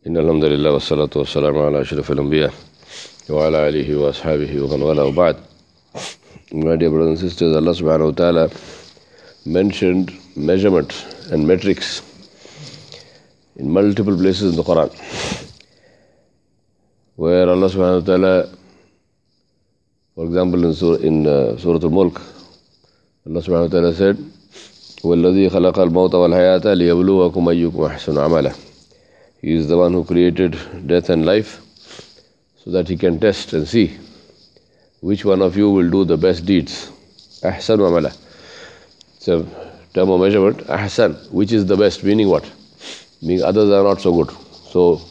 إن الحمد لله والصلاة والسلام على أشرف الأنبياء وعلى آله وأصحابه ومن والاه وبعد. My dear brothers and sisters, Allah subhanahu wa ta'ala mentioned measurement and metrics in multiple places in the Quran, where Allah subhanahu wa ta'ala, for example in Surah Al-Mulk, Allah subhanahu wa ta'ala said, وَالَّذِي خَلَقَ الْمَوْتَ وَالْحَيَاةَ لِيَبْلُوَكُمْ أَيُّكُمْ أَحْسَنُ عَمَلًا. He is the one who created death and life so that he can test and see which one of you will do the best deeds. أَحْسَنُ عَمَلًا. It's a term of measurement. Ahsan, which is the best, meaning what? Meaning others are not so good. So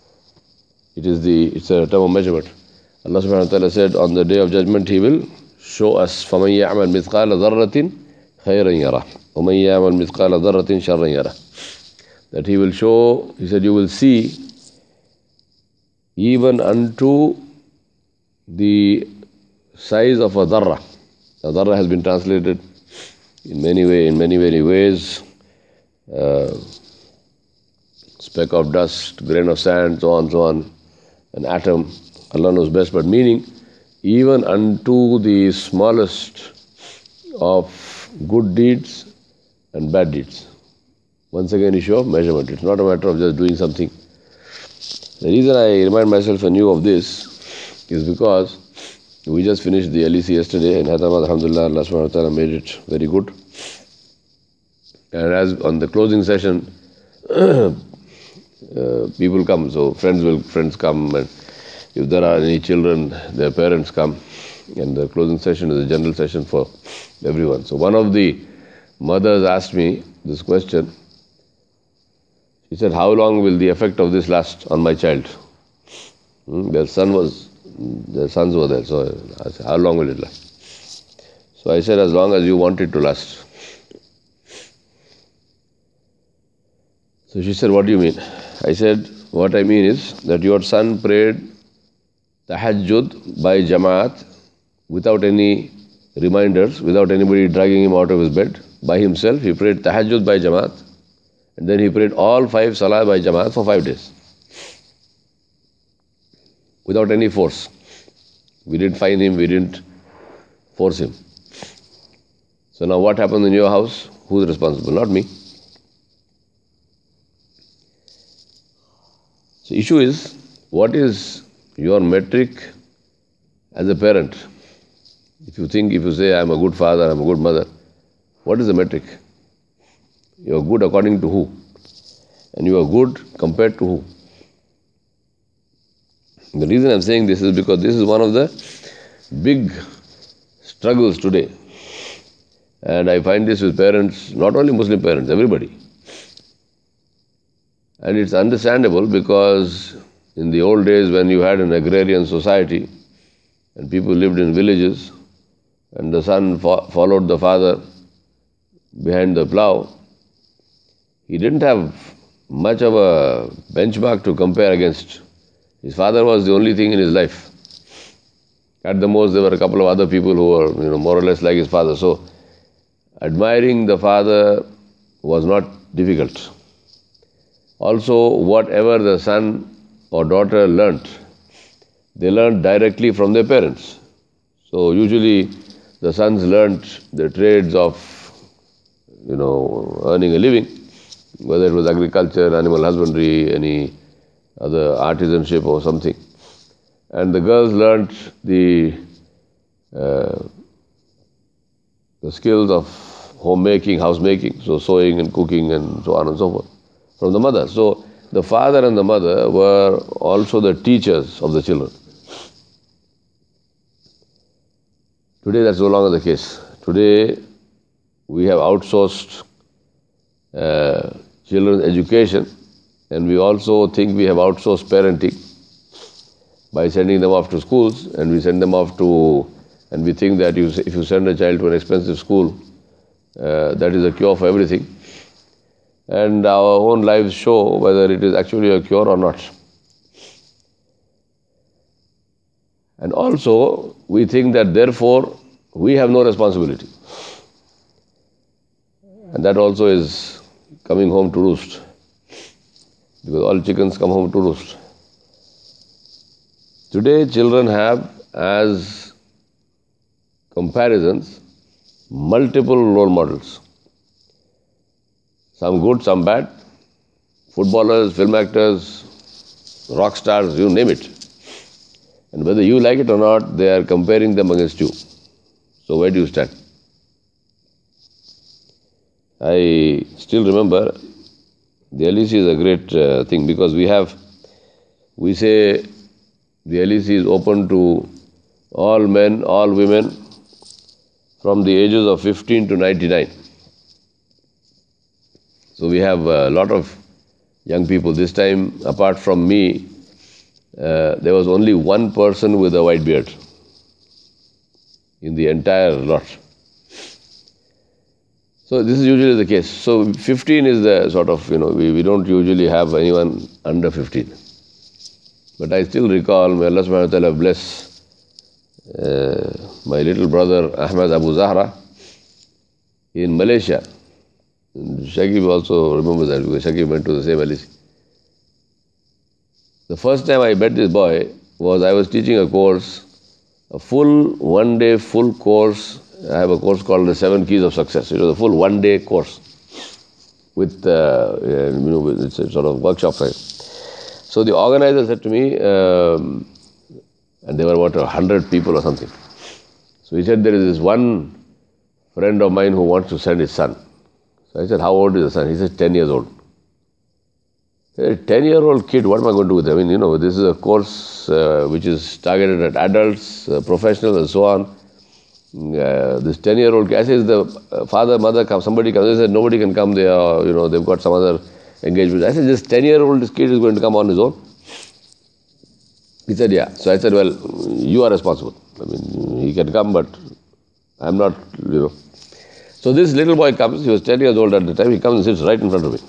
it's a term of measurement. Allah subhanahu wa ta'ala said on the day of judgment He will show us فَمَنْ يَعْمَلْ مِثْقَالَ ذَرَّةٍ خَيْرًا يَرَهُ وَمَنْ يَعْمَلْ مِثْقَالَ ذَرَّةٍ شَرًّا يَرَهُ. That He will show, He said, you will see even unto the size of a dharra. A dharra has been translated in many ways. Speck of dust, grain of sand, so on, an atom. Allah knows best, but meaning even unto the smallest of good deeds and bad deeds. Once again, issue of measurement. It's not a matter of just doing something. The reason I remind myself anew of this is because we just finished the LEC yesterday in Hyderabad. Alhamdulillah, Allah subhanahu wa ta'ala made it very good. And as on the closing session, people come, so friends come, and if there are any children, their parents come, and the closing session is a general session for everyone. So one of the mothers asked me this question. She said, how long will the effect of this last on my child? Their sons were there, so I said, how long will it last? So I said, as long as you want it to last. So she said, what do you mean? I said, what I mean is that your son prayed tahajjud by Jamaat without any reminders, without anybody dragging him out of his bed. By himself, he prayed tahajjud by Jamaat, and then he prayed all 5 salah by Jamaat for 5 days. Without any force. We didn't fine him, we didn't force him. So now what happened in your house? Who's responsible? Not me. So issue is, what is your metric as a parent? If you say, I'm a good father, I'm a good mother, what is the metric? You are good according to who? And you are good compared to who? The reason I'm saying this is because this is one of the big struggles today. And I find this with parents, not only Muslim parents, everybody. And it's understandable because in the old days when you had an agrarian society and people lived in villages and the son followed the father behind the plough, he didn't have much of a benchmark to compare against. His father was the only thing in his life. At the most, there were a couple of other people who were, more or less like his father. So, admiring the father was not difficult. Also, whatever the son or daughter learnt, they learnt directly from their parents. So, usually, the sons learnt the trades of, earning a living, whether it was agriculture, animal husbandry, any other artisanship or something. And the girls learnt the skills of homemaking, housemaking, so sewing and cooking and so on and so forth, from the mother. So the father and the mother were also the teachers of the children. Today that's no longer the case. Today we have outsourced children's education, and we also think we have outsourced parenting by sending them off to schools, and we think that if you send a child to an expensive school, that is a cure for everything. And our own lives show whether it is actually a cure or not. And also, we think that therefore, we have no responsibility. And that also is coming home to roost. because all chickens come home to roost. Today children have, as comparisons, multiple role models. Some good, some bad. Footballers, film actors, rock stars, you name it. And whether you like it or not, they are comparing them against you. So where do you stand? I still remember the LEC is a great thing, because we say the LEC is open to all men, all women from the ages of 15 to 99. So we have a lot of young people. This time, apart from me, there was only one person with a white beard in the entire lot. So this is usually the case. So 15 is the sort of, we don't usually have anyone under 15. But I still recall, may Allah subhanahu wa ta'ala bless my little brother Ahmad Abu Zahra in Malaysia. Shakib also remembers that, because Shakib went to the same LEC. The first time I met this boy was, I was teaching a course, a full one-day full course. I have a course called the 7 Keys of Success. It was a full one-day course with, it's a sort of workshop type. So the organizer said to me, and there were about 100 people or something. So he said, there is this one friend of mine who wants to send his son. So I said, how old is the son? He said, 10 years old. A 10-year-old kid, what am I going to do with him? I mean, this is a course which is targeted at adults, professionals and so on. This 10-year-old kid, I said, the father, mother come, somebody comes. They said, nobody can come, they are, they've got some other engagement. I said, this 10-year-old kid is going to come on his own? He said, yeah. So I said, well, you are responsible. I mean, he can come, but I'm not, So this little boy comes, he was 10 years old at the time, he comes and sits right in front of me.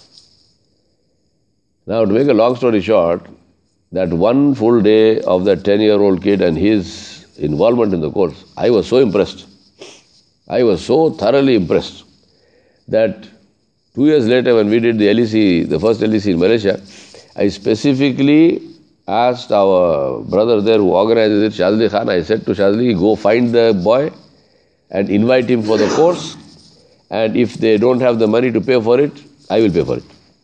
Now, to make a long story short, that one full day of that 10-year-old kid and his involvement in the course, I was so impressed. I was so thoroughly impressed that 2 years later, when we did the LEC, the first LEC in Malaysia, I specifically asked our brother there who organizes it, Shazli Khan, I said to Shazli, go find the boy and invite him for the course, and if they don't have the money to pay for it, I will pay for it.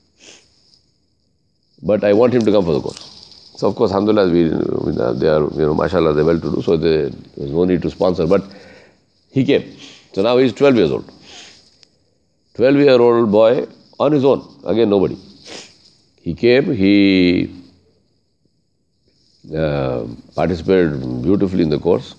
But I want him to come for the course. So of course, alhamdulillah, they are, mashallah, they're well to do, so there was no need to sponsor. But he came. So now he's 12 years old. 12-year-old boy on his own. Again, nobody. He came, he participated beautifully in the course.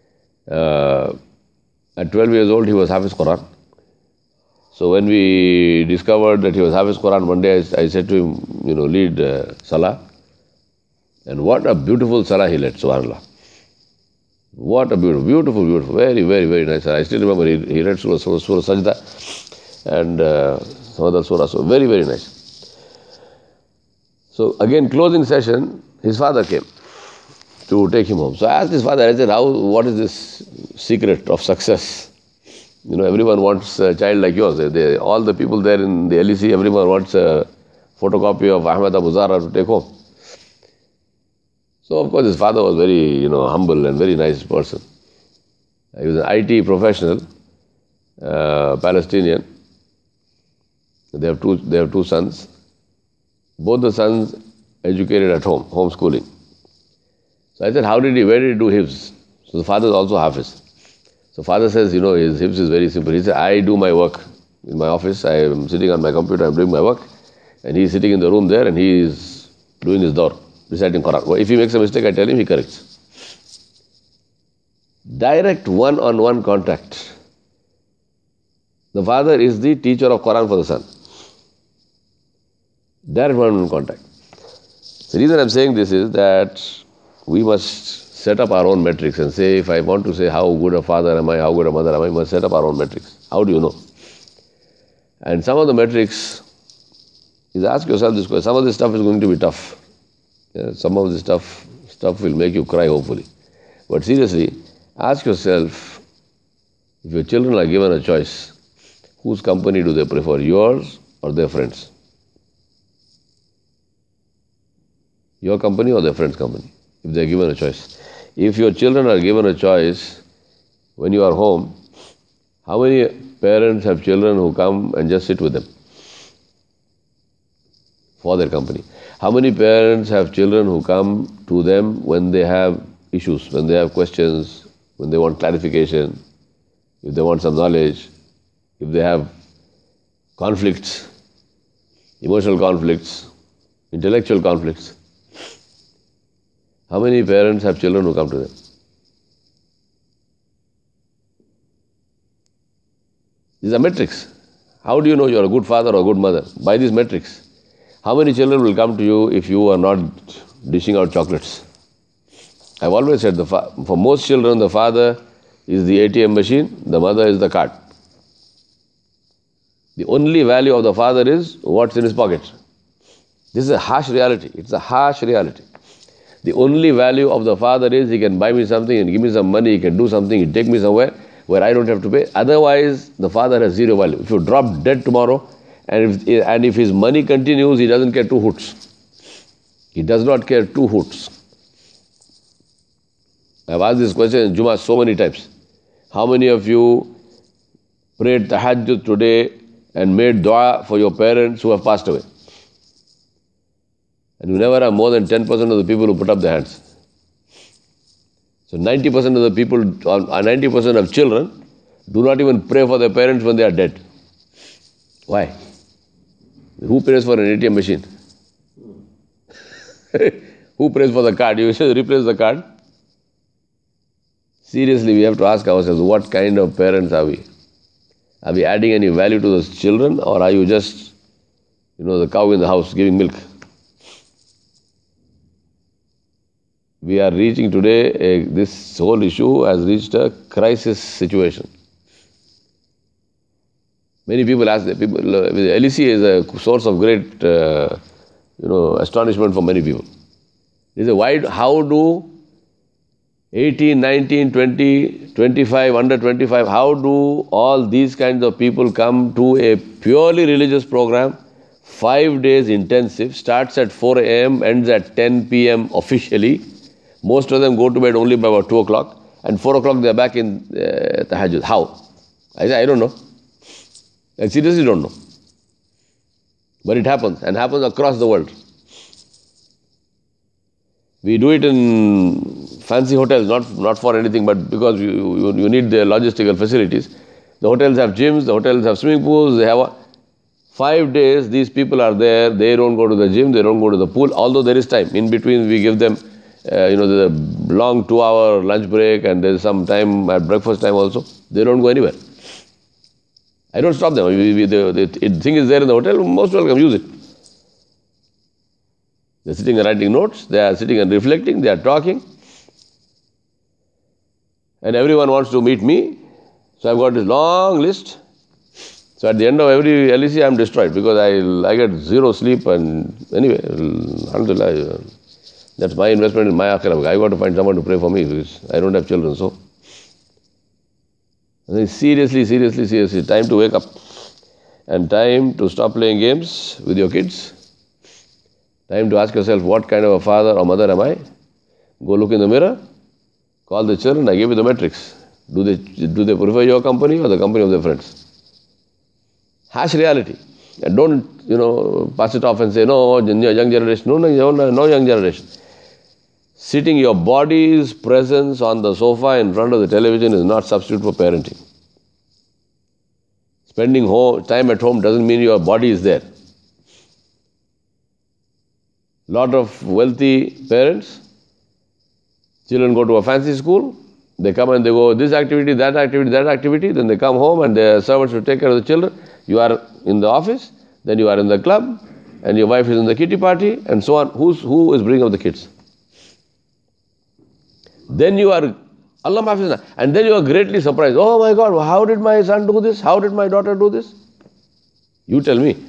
At 12 years old, he was Hafiz Quran. So when we discovered that he was Hafiz Quran, one day I said to him, lead Salah. And what a beautiful Salah he led, subhanAllah. What a beautiful, very, very, very nice. I still remember he read Surah Sajda and some other surah. So very, very nice. So again, closing session, his father came to take him home. So I asked his father, I said, what is this secret of success? Everyone wants a child like yours. All the people there in the LEC, everyone wants a photocopy of Ahmad Abu Zahra to take home. So of course his father was very, humble and very nice person. He was an IT professional, Palestinian. They have two sons. Both the sons educated at home, homeschooling. So I said, where did he do Hifz? So the father is also Hafiz. So father says, his Hifz is very simple. He said, I do my work in my office. I am sitting on my computer, I'm doing my work. And he is sitting in the room there and he is doing his door, reciting Quran. Well, if he makes a mistake, I tell him, he corrects. Direct one-on-one contact. The father is the teacher of Quran for the son. Direct one-on-one contact. The reason I'm saying this is that we must set up our own metrics and say, if I want to say how good a father am I, how good a mother am I, must set up our own metrics. How do you know? And some of the metrics is, ask yourself this question. Some of this stuff is going to be tough. Some of this stuff will make you cry, hopefully. But seriously, ask yourself, if your children are given a choice, whose company do they prefer, yours or their friends? Your company or their friend's company, if they are given a choice. If your children are given a choice when you are home, how many parents have children who come and just sit with them for their company? How many parents have children who come to them when they have issues, when they have questions, when they want clarification, if they want some knowledge, if they have conflicts, emotional conflicts, intellectual conflicts? How many parents have children who come to them? These are metrics. How do you know you are a good father or a good mother? By these metrics. How many children will come to you if you are not dishing out chocolates? I've always said for most children, the father is the ATM machine, the mother is the card. The only value of the father is what's in his pocket. This is a harsh reality. It's a harsh reality. The only value of the father is he can buy me something and give me some money, he can do something, he take me somewhere where I don't have to pay. Otherwise, the father has zero value. If you drop dead tomorrow, and if his money continues, he doesn't care two hoots. He does not care two hoots. I've asked this question in Jummah so many times. How many of you prayed tahajjud today and made dua for your parents who have passed away? And you never have more than 10% of the people who put up their hands. So 90% of the people, or 90% of children, do not even pray for their parents when they are dead. Why? Who prays for an ATM machine? Who prays for the card? You should replace the card. Seriously, we have to ask ourselves, what kind of parents are we? Are we adding any value to those children, or are you just, the cow in the house giving milk? We are reaching today, this whole issue has reached a crisis situation. Many people ask, LEC is a source of great, astonishment for many people. They say, how do 18, 19, 20, 25, under 25, how do all these kinds of people come to a purely religious program, 5 days intensive, starts at 4 a.m., ends at 10 p.m. officially. Most of them go to bed only by about 2 o'clock, and 4 o'clock they are back in tahajjud. How? I say, I don't know. I seriously don't know. But it happens, and happens across the world. We do it in fancy hotels, not for anything, but because you need the logistical facilities. The hotels have gyms, the hotels have swimming pools, they have 5 days, these people are there, they don't go to the gym, they don't go to the pool, although there is time. In between we give them, there's a long 2-hour lunch break, and there's some time at breakfast time also. They don't go anywhere. I don't stop them. The thing is there in the hotel, most welcome, use it. They're sitting and writing notes, they are sitting and reflecting, they are talking. And everyone wants to meet me. So I've got this long list. So at the end of every LEC, I'm destroyed because I get zero sleep. And anyway, alhamdulillah, that's my investment in my akhirah. I got to find someone to pray for me because I don't have children. So I think seriously, time to wake up. And time to stop playing games with your kids. Time to ask yourself, what kind of a father or mother am I? Go look in the mirror. Call the children, I give you the metrics. Do they prefer your company or the company of their friends? Harsh reality. And don't, pass it off and say, no, young generation. No young generation. Sitting your body's presence on the sofa in front of the television is not substitute for parenting. Spending time at home doesn't mean your body is there. Lot of wealthy parents, children go to a fancy school, they come and they go this activity, that activity, then they come home and their servants will take care of the children. You are in the office, then you are in the club, and your wife is in the kitty party, and so on. Who is bringing up the kids? Then you are, Allah Mahfizna, and then you are greatly surprised. Oh my God, how did my son do this? How did my daughter do this? You tell me.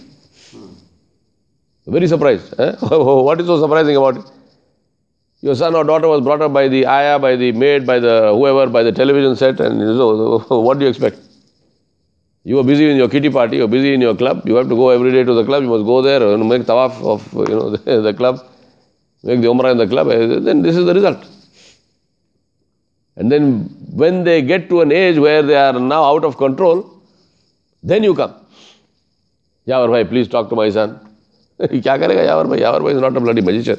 Very surprised. What is so surprising about it? Your son or daughter was brought up by the ayah, by the maid, by the whoever, by the television set, and so what do you expect? You are busy in your kitty party, you are busy in your club, you have to go every day to the club, you must go there and make tawaf of the club. make the Umrah in the club, then this is the result. And then when they get to an age where they are now out of control, then you come. Yawar bhai, please talk to my son. Kya karega Yawar bhai? Yawar bhai is not a bloody magician.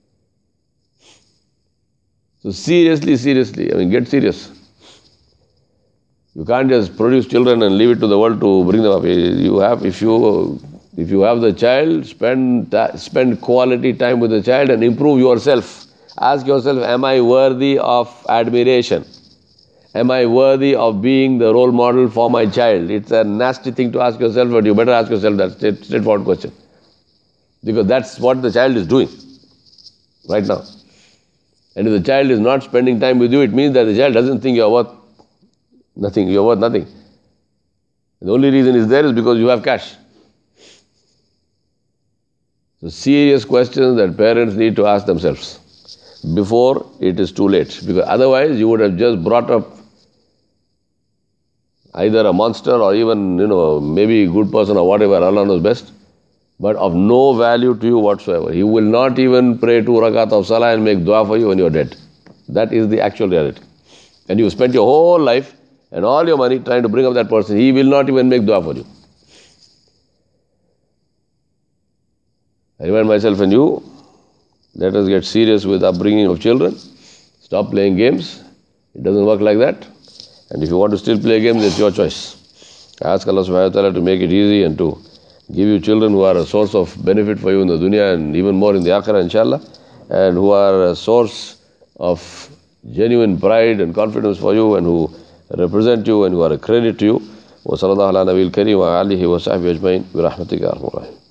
So seriously, get serious. You can't just produce children and leave it to the world to bring them up. If you have the child, spend quality time with the child and improve yourself. Ask yourself, am I worthy of admiration? Am I worthy of being the role model for my child? It's a nasty thing to ask yourself, but you better ask yourself that straightforward question. Because that's what the child is doing right now. And if the child is not spending time with you, it means that the child doesn't think you're worth nothing. You're worth nothing. The only reason is there is because you have cash. So serious questions that parents need to ask themselves before it is too late. Because otherwise you would have just brought up either a monster or even, maybe a good person or whatever, Allah knows best, but of no value to you whatsoever. He will not even pray 2 rakat of salah and make dua for you when you are dead. That is the actual reality. And you spent your whole life and all your money trying to bring up that person. He will not even make dua for you. I remind myself and you, let us get serious with upbringing of children. Stop playing games. It doesn't work like that. And if you want to still play games, it's your choice. I ask Allah subhanahu wa ta'ala to make it easy and to give you children who are a source of benefit for you in the dunya and even more in the akhirah, inshallah, and who are a source of genuine pride and confidence for you and who represent you and who are a credit to you. Wa sallallahu ala nabiyil kareem wa alihi wa sahbihi ajmain bi rahmatika ya arhamar rahimin.